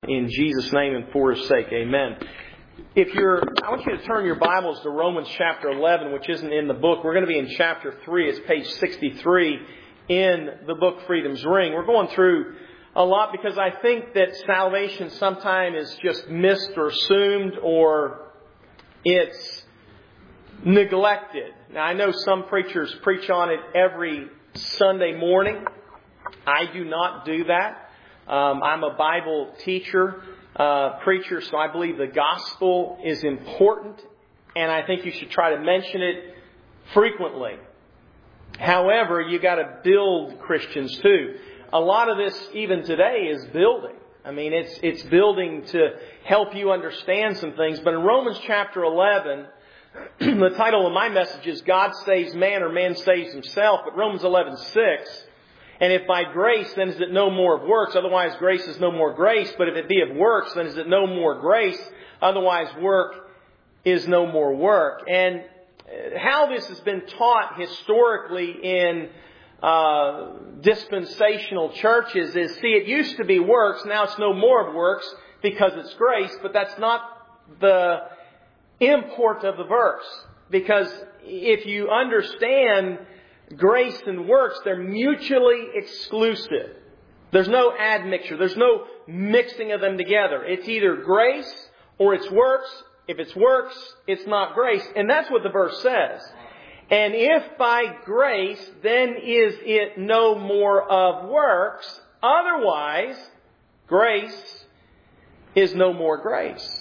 In Jesus' name and for His sake, amen. I want you to turn your Bibles to Romans chapter 11, which isn't in the book. We're going to be in chapter 3. It's page 63 in the book Freedom's Ring. We're going through a lot because I think that salvation sometimes is just missed or assumed, or it's neglected. Now, I know some preachers preach on it every Sunday morning. I do not do that. I'm a Bible teacher, preacher, so I believe the gospel is important, and I think you should try to mention it frequently. However, you got to build Christians too. A lot of this, even today, is building. I mean, it's building to help you understand some things. But in Romans chapter 11, the title of my message is God Saves Man or Man Saves Himself. But Romans 11:6, and if by grace, then is it no more of works? Otherwise, grace is no more grace. But if it be of works, then is it no more grace? Otherwise, work is no more work. And how this has been taught historically in dispensational churches is, see, it used to be works. Now it's no more of works because it's grace. But that's not the import of the verse. Because if you understand grace and works, they're mutually exclusive. There's no admixture. There's no mixing of them together. It's either grace or it's works. If it's works, it's not grace. And that's what the verse says. And if by grace, then is it no more of works. Otherwise, grace is no more grace.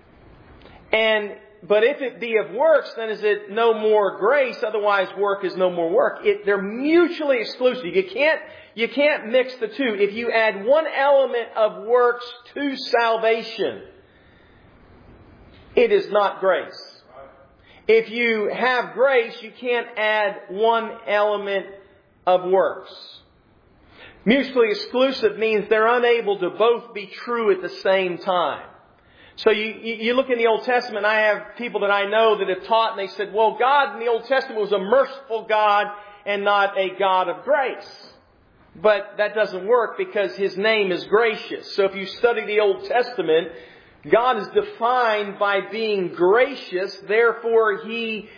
But if it be of works, then is it no more grace? Otherwise, work is no more work. They're mutually exclusive. You can't mix the two. If you add one element of works to salvation, it is not grace. If you have grace, you can't add one element of works. Mutually exclusive means they're unable to both be true at the same time. So you look in the Old Testament, I have people that I know that have taught, and they said, well, God in the Old Testament was a merciful God and not a God of grace. But that doesn't work because His name is gracious. So if you study the Old Testament, God is defined by being gracious. Therefore, He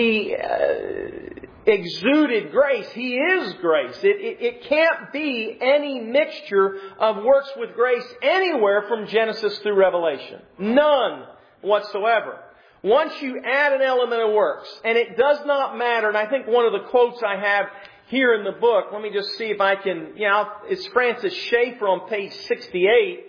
exuded grace. He is grace. It can't be any mixture of works with grace anywhere from Genesis through Revelation. None whatsoever. Once you add an element of works, and it does not matter, and I think one of the quotes I have here in the book, let me just see if I can, it's Francis Schaeffer on page 68.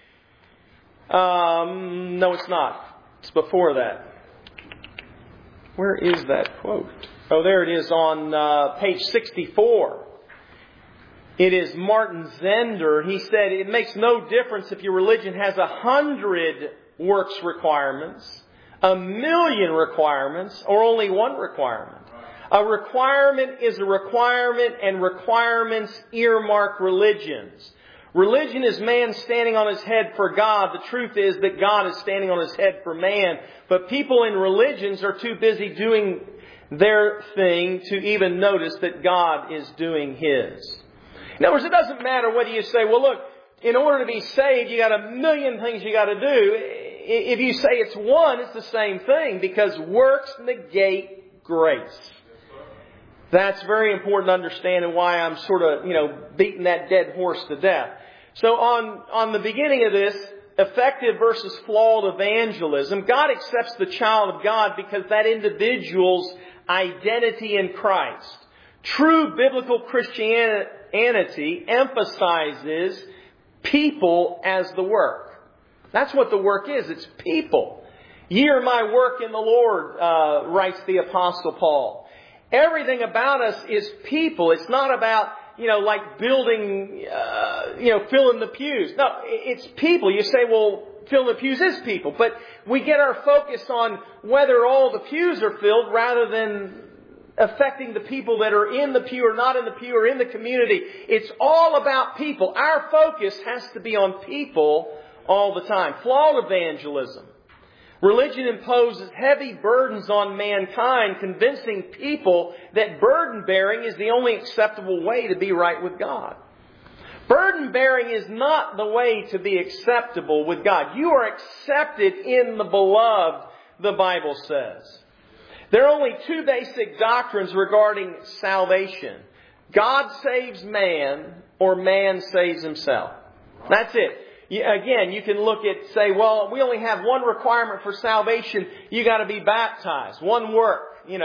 No, it's not. It's before that. Where is that quote? Oh, there it is on page 64. It is Martin Zender. He said, it makes no difference if your religion has 100 works requirements, 1,000,000 requirements, or only one requirement. A requirement is a requirement, and requirements earmark religions. Religion is man standing on his head for God. The truth is that God is standing on His head for man. But people in religions are too busy doing their thing to even notice that God is doing His. In other words, it doesn't matter whether you say, well, look, in order to be saved, you got 1,000,000 things you got to do. If you say it's one, it's the same thing, because works negate grace. That's very important to understand, and why I'm sort of, beating that dead horse to death. So on the beginning of this, effective versus flawed evangelism, God accepts the child of God because that individual's identity in Christ. True biblical Christianity emphasizes people as the work. That's what the work is. It's people. Ye are my work in the Lord, writes the Apostle Paul. Everything about us is people. It's not about, like building, filling the pews. No, it's people. You say, well, filling the pews is people. But we get our focus on whether all the pews are filled rather than affecting the people that are in the pew or not in the pew or in the community. It's all about people. Our focus has to be on people all the time. Flawed evangelism. Religion imposes heavy burdens on mankind, convincing people that burden bearing is the only acceptable way to be right with God. Burden bearing is not the way to be acceptable with God. You are accepted in the beloved, the Bible says. There are only two basic doctrines regarding salvation. God saves man, or man saves himself. That's it. Again, you can look at, say, well, we only have one requirement for salvation. You got to be baptized. One work.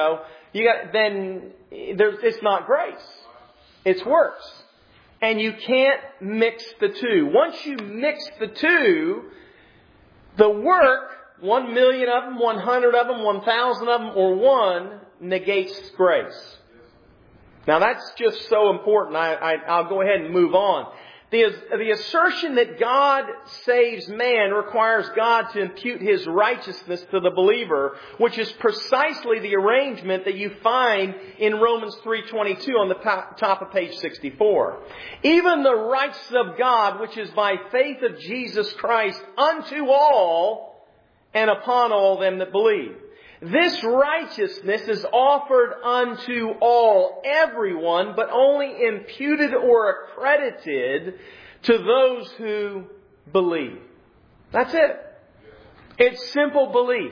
Then it's not grace. It's works. And you can't mix the two. Once you mix the two, the work, 1 million of them, 100 of them, 1,000 of them, or one, negates grace. Now that's just so important. I'll go ahead and move on. The assertion that God saves man requires God to impute His righteousness to the believer, which is precisely the arrangement that you find in Romans 3:22 on the top of page 64. Even the righteousness of God, which is by faith of Jesus Christ unto all and upon all them that believe. This righteousness is offered unto all, everyone, but only imputed or accredited to those who believe. That's it. It's simple belief.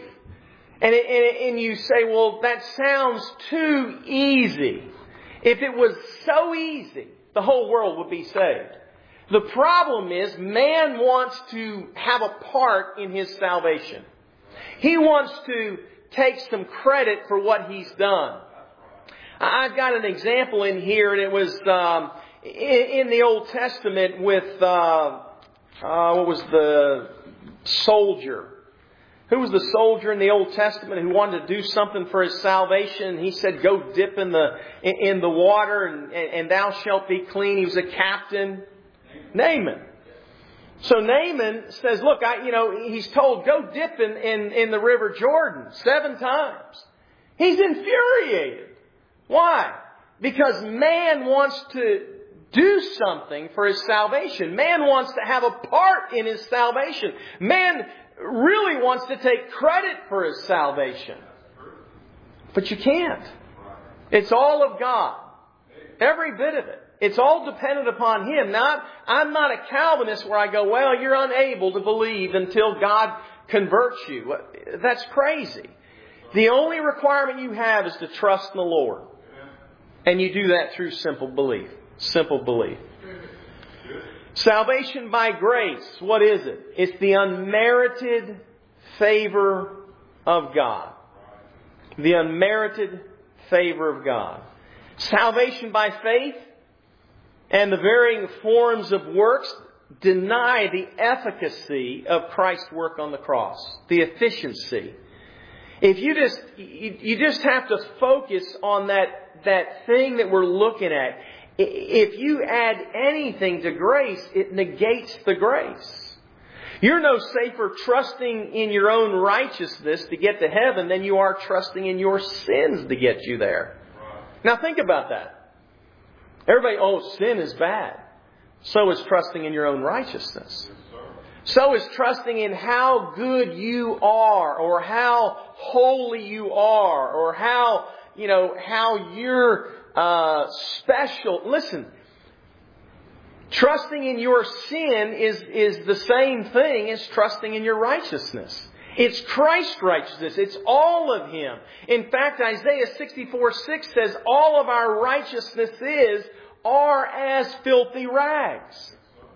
And you say, well, that sounds too easy. If it was so easy, the whole world would be saved. The problem is, man wants to have a part in his salvation. He wants to take some credit for what he's done. I've got an example in here, and it was in the Old Testament with what was the soldier? Who was the soldier in the Old Testament who wanted to do something for his salvation? He said, "Go dip in the water, and thou shalt be clean." He was a captain, Naaman. So Naaman says, look, he's told, go dip in the river Jordan 7 times. He's infuriated. Why? Because man wants to do something for his salvation. Man wants to have a part in his salvation. Man really wants to take credit for his salvation. But you can't. It's all of God. Every bit of it. It's all dependent upon Him. Now, I'm not a Calvinist where I go, well, you're unable to believe until God converts you. That's crazy. The only requirement you have is to trust in the Lord. And you do that through simple belief. Simple belief. Salvation by grace, what is it? It's the unmerited favor of God. The unmerited favor of God. Salvation by faith and the varying forms of works deny the efficacy of Christ's work on the cross. The efficiency. If you just have to focus on that thing that we're looking at. If you add anything to grace, it negates the grace. You're no safer trusting in your own righteousness to get to heaven than you are trusting in your sins to get you there. Now think about that. Everybody, sin is bad. So is trusting in your own righteousness. So is trusting in how good you are, or how holy you are, or how you're special. Listen, trusting in your sin is the same thing as trusting in your righteousness. It's Christ's righteousness. It's all of Him. In fact, Isaiah 64:6 says, all of our righteousnesses are as filthy rags.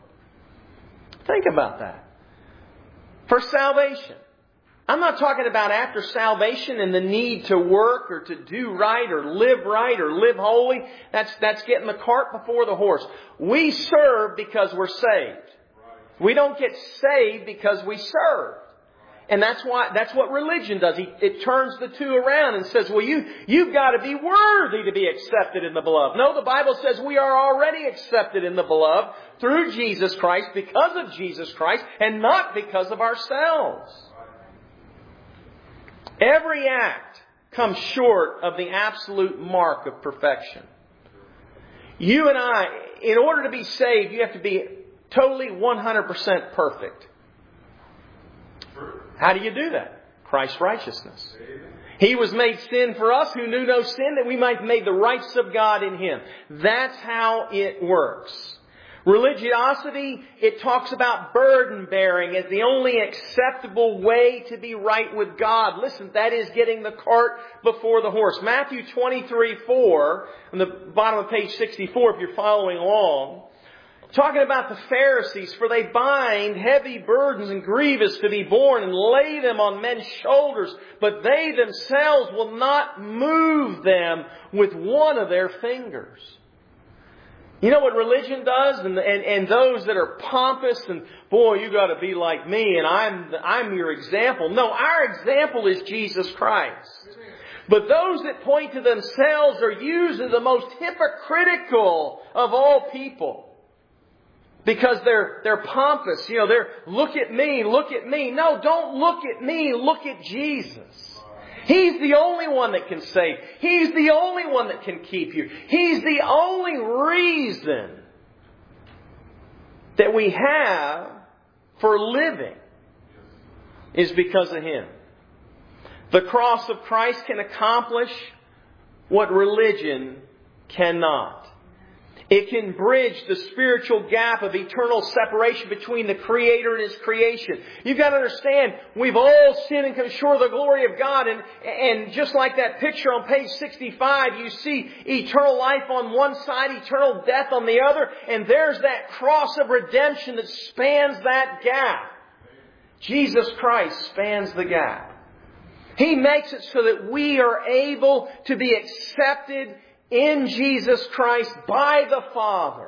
Think about that. For salvation. I'm not talking about after salvation and the need to work or to do right or live holy. That's getting the cart before the horse. We serve because we're saved. We don't get saved because we serve. And that's what religion does. It turns the two around and says, well, you've got to be worthy to be accepted in the beloved. No, the Bible says we are already accepted in the beloved through Jesus Christ, because of Jesus Christ, and not because of ourselves. Every act comes short of the absolute mark of perfection. You and I, in order to be saved, you have to be totally 100% perfect. How do you do that? Christ's righteousness. He was made sin for us who knew no sin, that we might be made the righteousness of God in Him. That's how it works. Religiosity, it talks about burden bearing as the only acceptable way to be right with God. Listen, that is getting the cart before the horse. Matthew 23:4, on the bottom of page 64 if you're following along, talking about the Pharisees, for they bind heavy burdens and grievous to be borne and lay them on men's shoulders, but they themselves will not move them with one of their fingers. You know what religion does? And those that are pompous and, boy, you got to be like me and I'm your example. No, our example is Jesus Christ. But those that point to themselves are usually the most hypocritical of all people. Because they're pompous. You know, they're, look at me, look at me. No, don't look at me, look at Jesus. He's the only one that can save. He's the only one that can keep you. He's the only reason that we have for living is because of Him. The cross of Christ can accomplish what religion cannot. It can bridge the spiritual gap of eternal separation between the Creator and His creation. You've got to understand, we've all sinned and come short of the glory of God. And just like that picture on page 65, you see eternal life on one side, eternal death on the other. And there's that cross of redemption that spans that gap. Jesus Christ spans the gap. He makes it so that we are able to be accepted in Jesus Christ by the Father.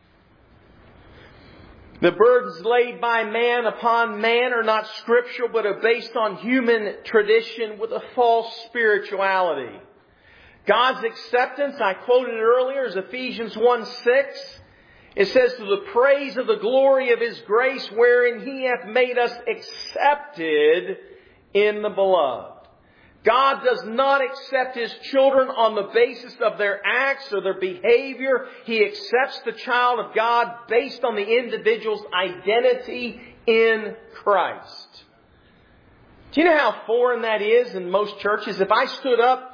The burdens laid by man upon man are not scriptural, but are based on human tradition with a false spirituality. God's acceptance, I quoted it earlier, is Ephesians 1:6. It says, to the praise of the glory of His grace, wherein He hath made us accepted in the Beloved. God does not accept His children on the basis of their acts or their behavior. He accepts the child of God based on the individual's identity in Christ. Do you know how foreign that is in most churches? If I stood up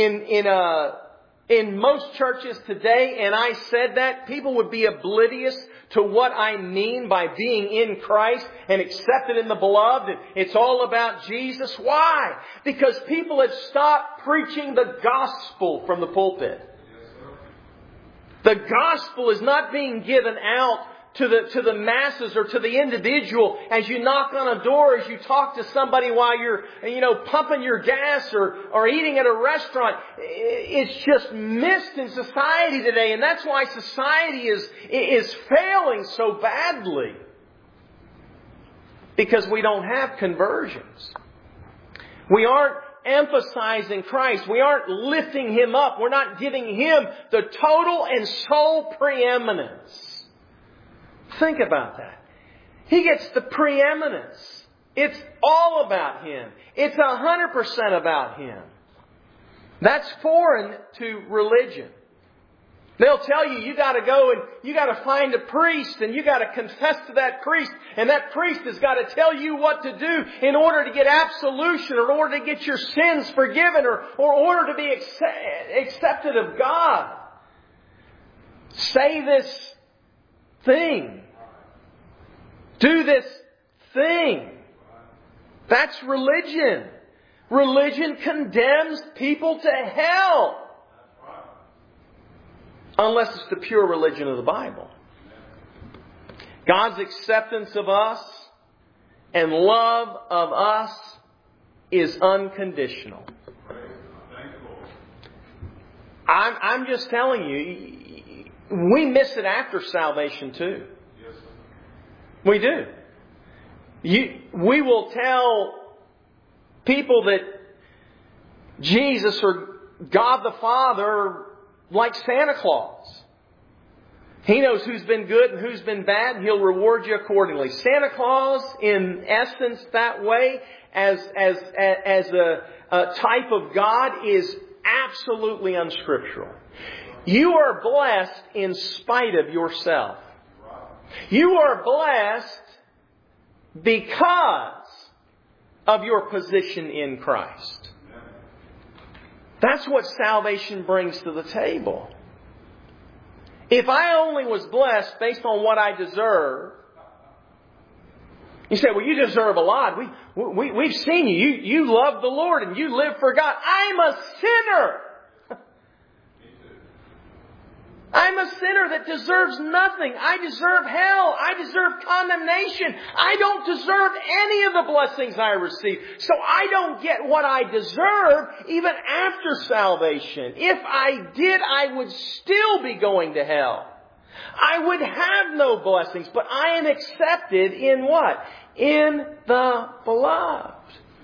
in most churches today and I said that, people would be oblivious to what I mean by being in Christ and accepted in the Beloved. It's all about Jesus. Why? Because people have stopped preaching the gospel from the pulpit. The gospel is not being given out to the masses or to the individual as you knock on a door, as you talk to somebody while you're, pumping your gas or eating at a restaurant. It's just missed in society today. And that's why society is failing so badly. Because we don't have conversions. We aren't emphasizing Christ. We aren't lifting Him up. We're not giving Him the total and sole preeminence. Think about that. He gets the preeminence. It's all about Him. It's 100% about Him. That's foreign to religion. They'll tell you, you got to go and you got to find a priest and you got to confess to that priest. And that priest has got to tell you what to do in order to get absolution, or in order to get your sins forgiven, or in order to be accepted of God. Say this thing. Do this thing. That's religion. Religion condemns people to hell. Unless it's the pure religion of the Bible. God's acceptance of us and love of us is unconditional. I'm just telling you, we miss it after salvation too. We do. We will tell people that Jesus or God the Father are like Santa Claus. He knows who's been good and who's been bad, and He'll reward you accordingly. Santa Claus, in essence, that way, as a type of God, is absolutely unscriptural. You are blessed in spite of yourself. You are blessed because of your position in Christ. That's what salvation brings to the table. If I only was blessed based on what I deserve, you say, well, you deserve a lot. We've seen you. You love the Lord and you live for God. I'm a sinner. I'm a sinner that deserves nothing. I deserve hell. I deserve condemnation. I don't deserve any of the blessings I receive. So I don't get what I deserve even after salvation. If I did, I would still be going to hell. I would have no blessings, but I am accepted in what? In the beloved.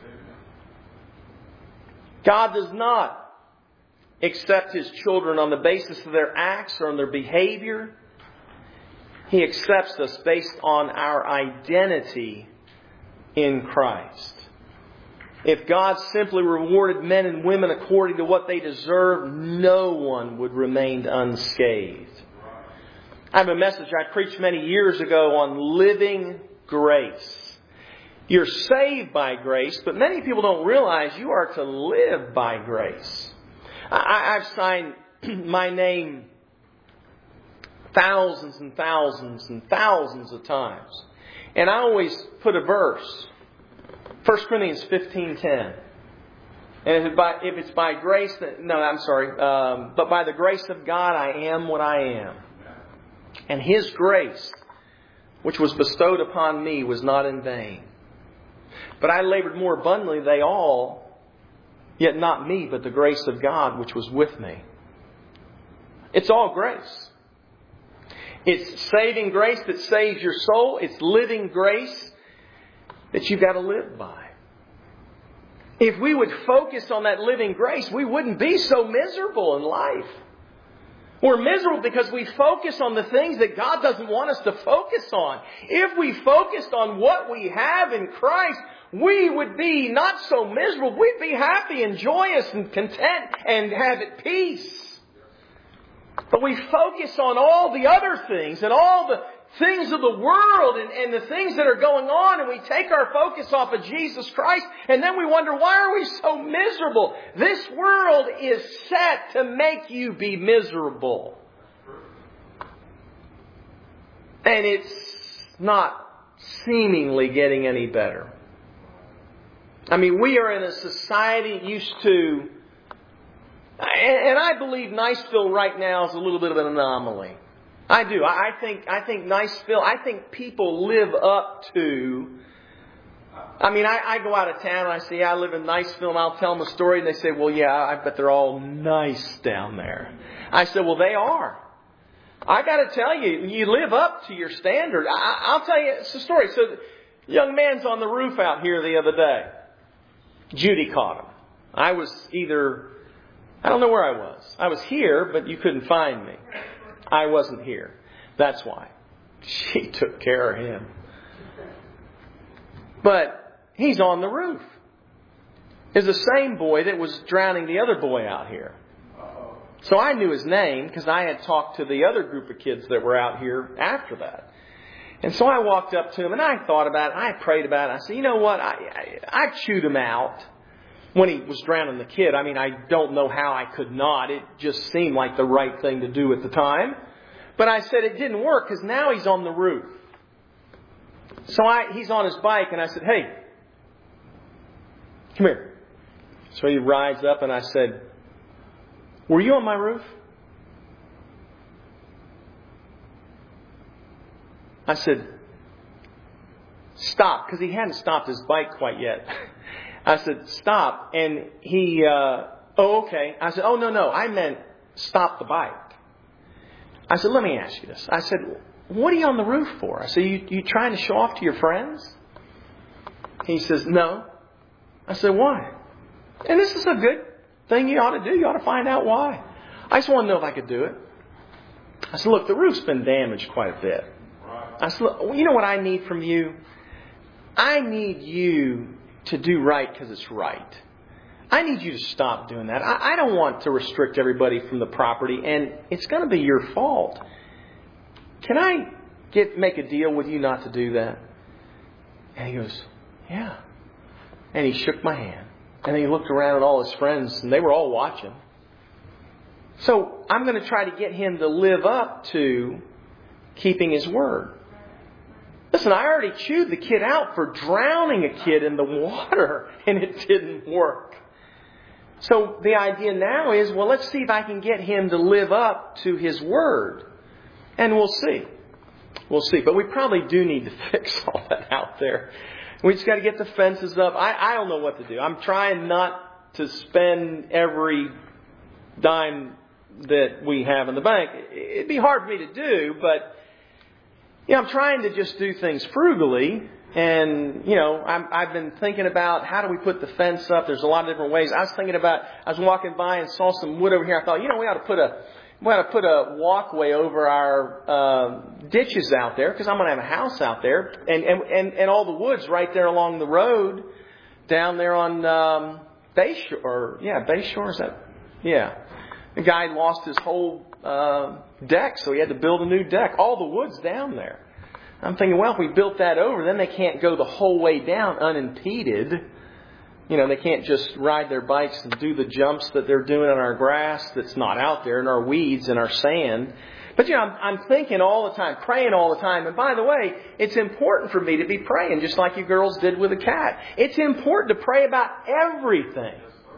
God does not accept His children on the basis of their acts or on their behavior. He accepts us based on our identity in Christ. If God simply rewarded men and women according to what they deserve, no one would remain unscathed. I have a message I preached many years ago on living grace. You're saved by grace, but many people don't realize you are to live by grace. I've signed my name thousands and thousands and thousands of times. And I always put a verse. 1 Corinthians 15:10. And if it's by grace, but by the grace of God I am what I am. And His grace, which was bestowed upon me, was not in vain. But I labored more abundantly, they all, yet not me, but the grace of God which was with me. It's all grace. It's saving grace that saves your soul. It's living grace that you've got to live by. If we would focus on that living grace, we wouldn't be so miserable in life. We're miserable because we focus on the things that God doesn't want us to focus on. If we focused on what we have in Christ, we would be not so miserable. We'd be happy and joyous and content and have at peace. But we focus on all the other things and all the things of the world and the things that are going on, and we take our focus off of Jesus Christ, and then we wonder, why are we so miserable? This world is set to make you be miserable. And it's not seemingly getting any better. I mean, we are in a society used to, and I believe Niceville right now is a little bit of an anomaly. I do. I think Niceville, I think people live up to, I go out of town and I say, I live in Niceville, and I'll tell them a story, and they say, well, yeah, I bet they're all nice down there. I said, well, they are. I got to tell you, you live up to your standard. I'll tell you, it's a story. So the young man's on the roof out here the other day. Judy caught him. I don't know where I was. I was here, but you couldn't find me. I wasn't here. That's why. She took care of him. But he's on the roof. It's the same boy that was drowning the other boy out here. So I knew his name because I had talked to the other group of kids that were out here after that. And so I walked up to him and I thought about it. I prayed about it. I said, you know what? I chewed him out when he was drowning the kid. I don't know how I could not. It just seemed like the right thing to do at the time. But I said it didn't work because now he's on the roof. So he's on his bike and I said, hey, come here. So he rides up and I said, were you on my roof? I said, stop, because he hadn't stopped his bike quite yet. I said, stop. And he, okay. I said, oh, no, I meant stop the bike. I said, let me ask you this. I said, what are you on the roof for? I said, you trying to show off to your friends? He says, no. I said, why? And this is a good thing you ought to do. You ought to find out why. I just want to know if I could do it. I said, look, the roof's been damaged quite a bit. I said, look, you know what I need from you? I need you to do right because it's right. I need you to stop doing that. I don't want to restrict everybody from the property, and it's going to be your fault. Can I make a deal with you not to do that? And he goes, yeah. And he shook my hand. And he looked around at all his friends, and they were all watching. So I'm going to try to get him to live up to keeping his word. Listen, I already chewed the kid out for drowning a kid in the water, and it didn't work. So the idea now is, well, let's see if I can get him to live up to his word. And we'll see. We'll see. But we probably do need to fix all that out there. We just got to get the fences up. I don't know what to do. I'm trying not to spend every dime that we have in the bank. It'd be hard for me to do, but I'm trying to just do things frugally. And, I've been thinking about how do we put the fence up. There's a lot of different ways. I was walking by and saw some wood over here. I thought, we ought to put a walkway over our ditches out there, because I'm going to have a house out there. And all the wood's right there along the road down there on Bayshore. Bayshore, is that? Yeah. The guy lost his whole deck, so he had to build a new deck. All the wood's down there. I'm thinking, well, if we built that over, then they can't go the whole way down unimpeded. They can't just ride their bikes and do the jumps that they're doing on our grass that's not out there, and our weeds and our sand. But, I'm thinking all the time, praying all the time. And by the way, it's important for me to be praying, just like you girls did with the cat. It's important to pray about everything.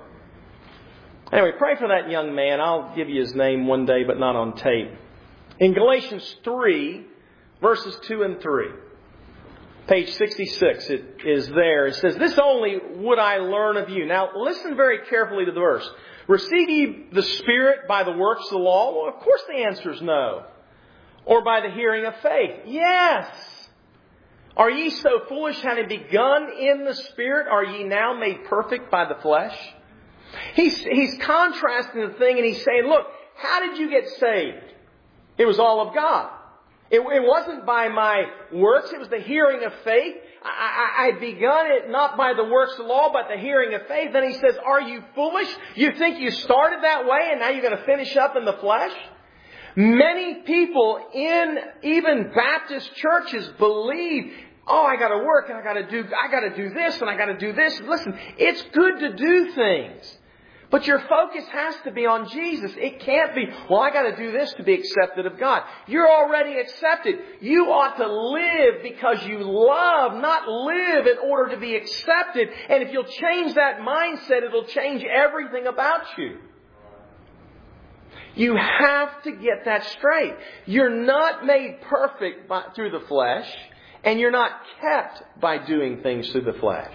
Anyway, pray for that young man. I'll give you his name one day, but not on tape. In Galatians 3, verses 2 and 3. Page 66, it is there. It says, "This only would I learn of you." Now, listen very carefully to the verse. "Receive ye the Spirit by the works of the law?" Well, of course the answer is no. "Or by the hearing of faith?" Yes. "Are ye so foolish, having begun in the Spirit? Are ye now made perfect by the flesh?" He's contrasting the thing, and he's saying, look, how did you get saved? It was all of God. It wasn't by my works. It was the hearing of faith. I'd begun it not by the works of the law, but the hearing of faith. Then he says, are you foolish? You think you started that way and now you're going to finish up in the flesh? Many people in even Baptist churches believe, I got to work and I got to do this and I got to do this. Listen, it's good to do things. But your focus has to be on Jesus. It can't be, I got to do this to be accepted of God. You're already accepted. You ought to live because you love, not live in order to be accepted. And if you'll change that mindset, it'll change everything about you. You have to get that straight. You're not made perfect through the flesh, and you're not kept by doing things through the flesh.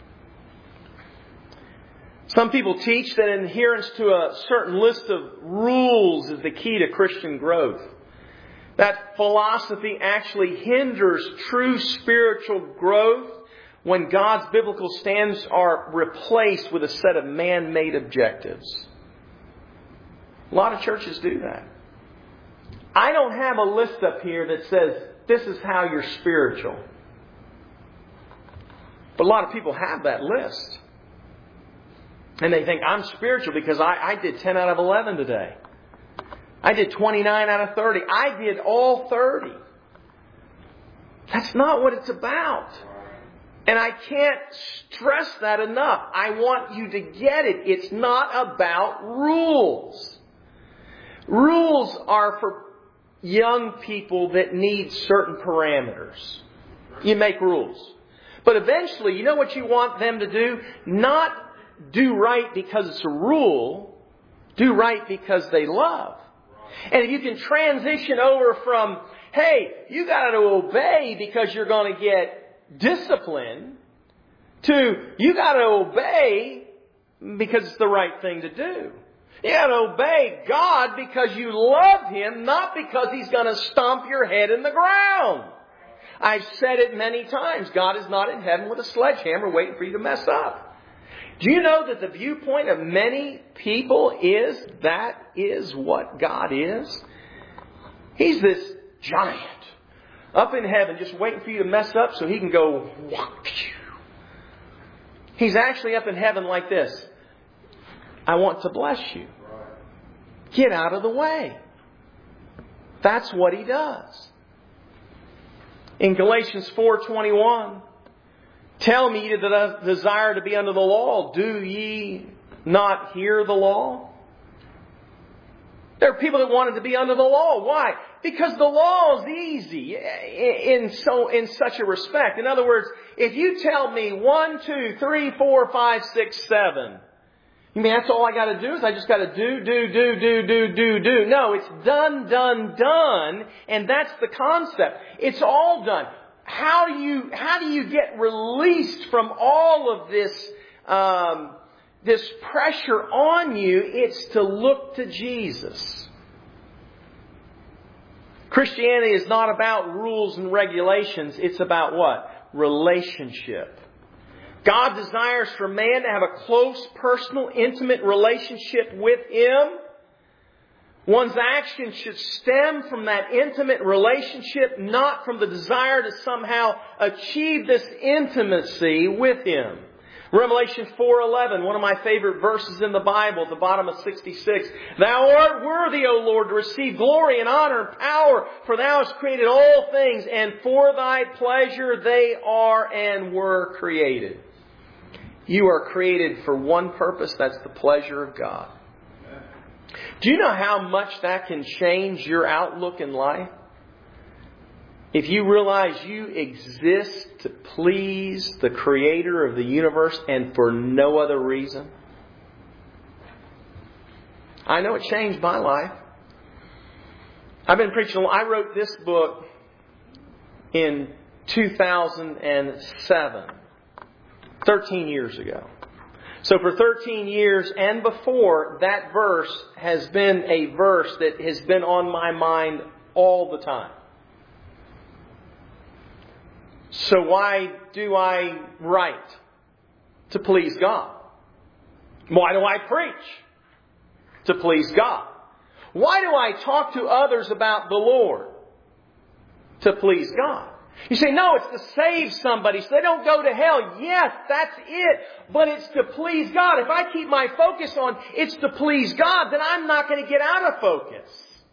Some people teach that adherence to a certain list of rules is the key to Christian growth. That philosophy actually hinders true spiritual growth when God's biblical standards are replaced with a set of man-made objectives. A lot of churches do that. I don't have a list up here that says, this is how you're spiritual. But a lot of people have that list. And they think, I'm spiritual because I did 10 out of 11 today. I did 29 out of 30. I did all 30. That's not what it's about. And I can't stress that enough. I want you to get it. It's not about rules. Rules are for young people that need certain parameters. You make rules. But eventually, you know what you want them to do? Not do right because it's a rule. Do right because they love. And if you can transition over from, hey, you got to obey because you're going to get discipline, to you got to obey because it's the right thing to do. You got to obey God because you love Him, not because He's going to stomp your head in the ground. I've said it many times. God is not in heaven with a sledgehammer waiting for you to mess up. Do you know that the viewpoint of many people is that is what God is? He's this giant up in heaven just waiting for you to mess up so He can go. He's actually up in heaven like this. I want to bless you. Get out of the way. That's what He does. In Galatians 4:21, tell me the desire to be under the law. Do ye not hear the law? There are people that wanted to be under the law. Why? Because the law is easy in such a respect. In other words, if you tell me 1, 2, 3, 4, 5, 6, 7, you mean that's all I got to do? Is I just got to do? No, it's done, and that's the concept. It's all done. How do you get released from all of this pressure on you? It's to look to Jesus. Christianity is not about rules and regulations. It's about what? Relationship. God desires for man to have a close, personal, intimate relationship with Him. One's actions should stem from that intimate relationship, not from the desire to somehow achieve this intimacy with Him. Revelation 4:11, one of my favorite verses in the Bible, at the bottom of 66. Thou art worthy, O Lord, to receive glory and honor and power, for Thou hast created all things, and for Thy pleasure they are and were created. You are created for one purpose, that's the pleasure of God. Do you know how much that can change your outlook in life? If you realize you exist to please the Creator of the universe and for no other reason. I know it changed my life. I've been preaching. I wrote this book in 2007, 13 years ago. So for 13 years and before, that verse has been a verse that has been on my mind all the time. So why do I write? To please God. Why do I preach? To please God. Why do I talk to others about the Lord? To please God. You say, no, it's to save somebody so they don't go to hell. Yes, that's it. But it's to please God. If I keep my focus on it's to please God, then I'm not going to get out of focus.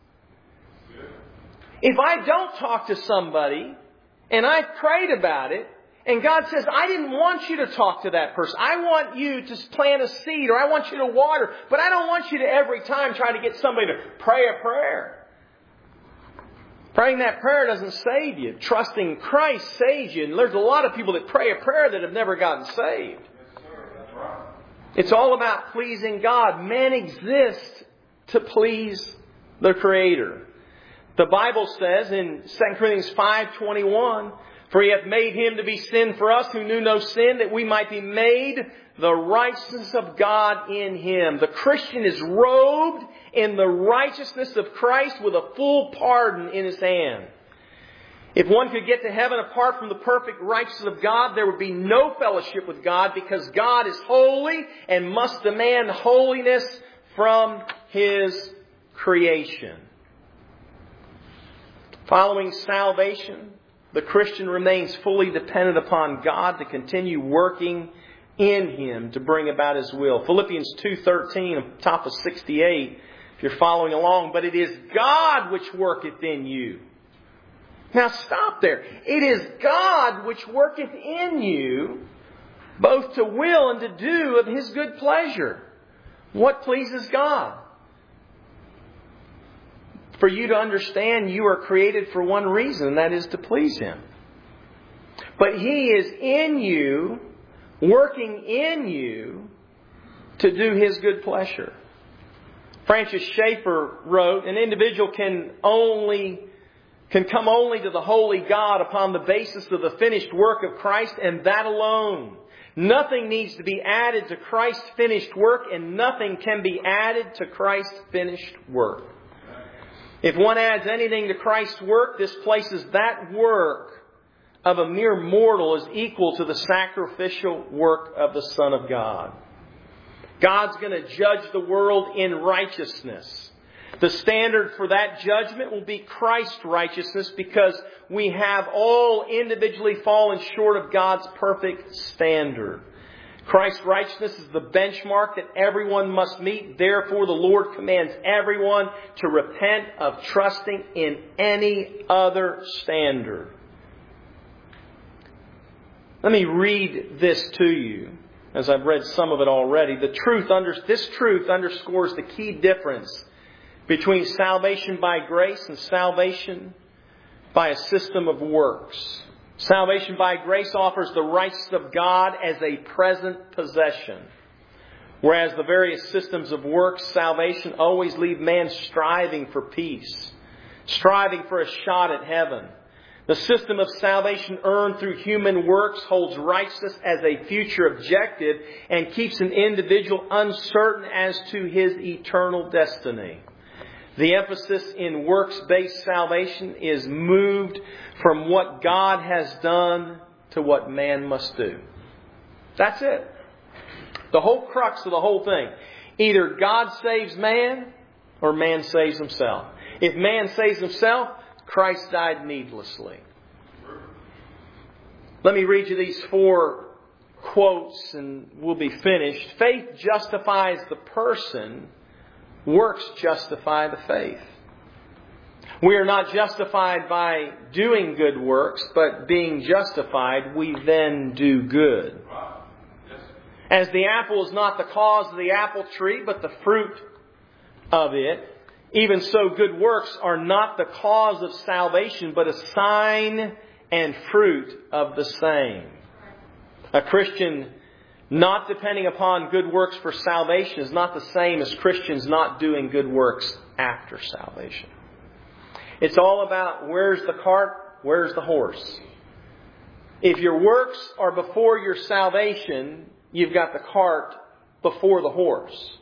If I don't talk to somebody and I've prayed about it, and God says, I didn't want you to talk to that person. I want you to plant a seed, or I want you to water, but I don't want you to every time try to get somebody to pray a prayer. Praying that prayer doesn't save you. Trusting Christ saves you. And there's a lot of people that pray a prayer that have never gotten saved. That's right. It's all about pleasing God. Men exist to please the Creator. The Bible says in 2 Corinthians 5:21, for He hath made Him to be sin for us who knew no sin, that we might be made the righteousness of God in Him. The Christian is robed in the righteousness of Christ with a full pardon in his hand. If one could get to heaven apart from the perfect righteousness of God, there would be no fellowship with God, because God is holy and must demand holiness from His creation. Following salvation, the Christian remains fully dependent upon God to continue working in Him to bring about His will. Philippians 2:13, on top of 68, if you're following along. But it is God which worketh in you. Now stop there. It is God which worketh in you, both to will and to do of His good pleasure. What pleases God? For you to understand, you are created for one reason, and that is to please Him. But He is in you, working in you, to do His good pleasure. Francis Schaeffer wrote, an individual can come only to the holy God upon the basis of the finished work of Christ, and that alone. Nothing needs to be added to Christ's finished work, and nothing can be added to Christ's finished work. If one adds anything to Christ's work, this places that work of a mere mortal as equal to the sacrificial work of the Son of God. God's going to judge the world in righteousness. The standard for that judgment will be Christ's righteousness, because we have all individually fallen short of God's perfect standard. Christ's righteousness is the benchmark that everyone must meet. Therefore, the Lord commands everyone to repent of trusting in any other standard. Let me read this to you, as I've read some of it already. This truth underscores the key difference between salvation by grace and salvation by a system of works. Salvation by grace offers the righteousness of God as a present possession, whereas the various systems of works, salvation, always leave man striving for peace, striving for a shot at heaven. The system of salvation earned through human works holds righteousness as a future objective and keeps an individual uncertain as to his eternal destiny. The emphasis in works-based salvation is moved from what God has done to what man must do. That's it. The whole crux of the whole thing. Either God saves man or man saves himself. If man saves himself, Christ died needlessly. Let me read you these 4 quotes and we'll be finished. Faith justifies the person. Works justify the faith. We are not justified by doing good works, but being justified, we then do good. As the apple is not the cause of the apple tree, but the fruit of it, even so good works are not the cause of salvation, but a sign and fruit of the same. A Christian not depending upon good works for salvation is not the same as Christians not doing good works after salvation. It's all about where's the cart, where's the horse. If your works are before your salvation, you've got the cart before the horse.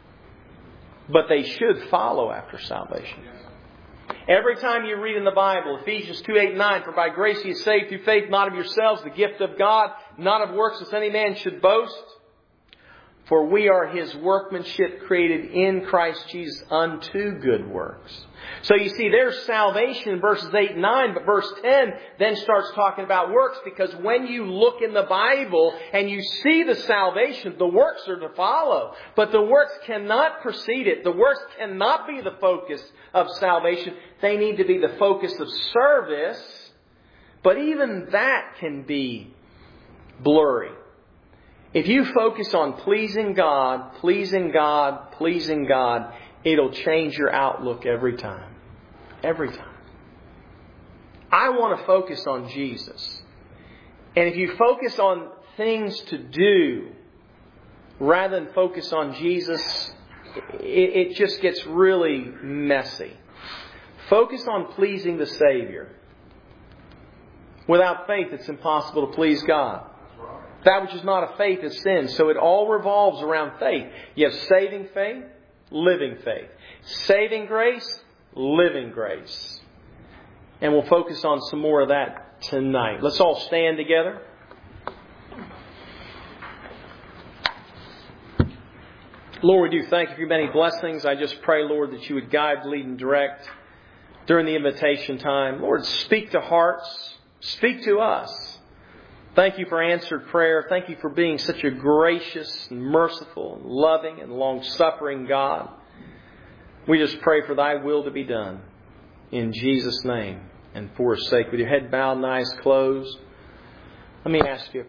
But they should follow after salvation. Every time you read in the Bible, Ephesians 2:8-9, for by grace ye are saved through faith, not of yourselves, the gift of God, not of works, lest any man should boast. For we are His workmanship, created in Christ Jesus unto good works. So you see, there's salvation in verses 8 and 9, but verse 10 then starts talking about works, because when you look in the Bible and you see the salvation, the works are to follow. But the works cannot precede it. The works cannot be the focus of salvation. They need to be the focus of service. But even that can be blurry. If you focus on pleasing God, pleasing God, pleasing God, it'll change your outlook every time. Every time. I want to focus on Jesus. And if you focus on things to do rather than focus on Jesus, it just gets really messy. Focus on pleasing the Savior. Without faith, it's impossible to please God. That which is not of faith is sin. So it all revolves around faith. You have saving faith, living faith. Saving grace, living grace. And we'll focus on some more of that tonight. Let's all stand together. Lord, we do thank you for your many blessings. I just pray, Lord, that you would guide, lead, and direct during the invitation time. Lord, speak to hearts. Speak to us. Thank you for answered prayer. Thank you for being such a gracious, and merciful, and loving, and long-suffering God. We just pray for thy will to be done. In Jesus' name and for his sake. With your head bowed and eyes closed, let me ask you